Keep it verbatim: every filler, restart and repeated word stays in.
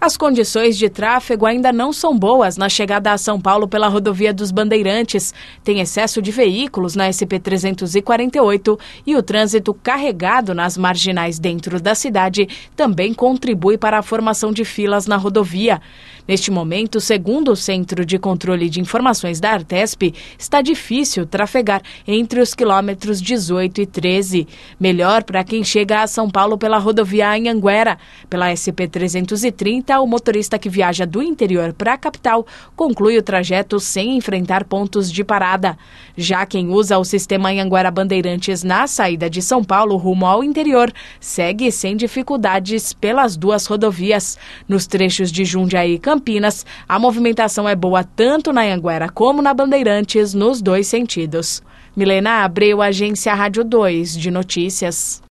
As condições de tráfego ainda não são boas na chegada a São Paulo pela rodovia dos Bandeirantes. Tem excesso de veículos na S P trezentos e quarenta e oito e o trânsito carregado nas marginais dentro da cidade também contribui para a formação de filas na rodovia. Neste momento, segundo o Centro de Controle de Informações da Artesp, está difícil trafegar entre os quilômetros dezoito e treze. Melhor para quem chega a São Paulo pela rodovia Anhanguera. Pela S P trezentos e trinta, o motorista que viaja do interior para a capital conclui o trajeto sem enfrentar pontos de parada. Já quem usa o sistema Anhanguera Bandeirantes na saída de São Paulo rumo ao interior segue sem dificuldades pelas duas rodovias. Nos trechos de Jundiaí e Campinas, a movimentação é boa tanto na Anhanguera como na Bandeirantes, nos dois sentidos. Milena Abreu, Agência Rádio dois de Notícias.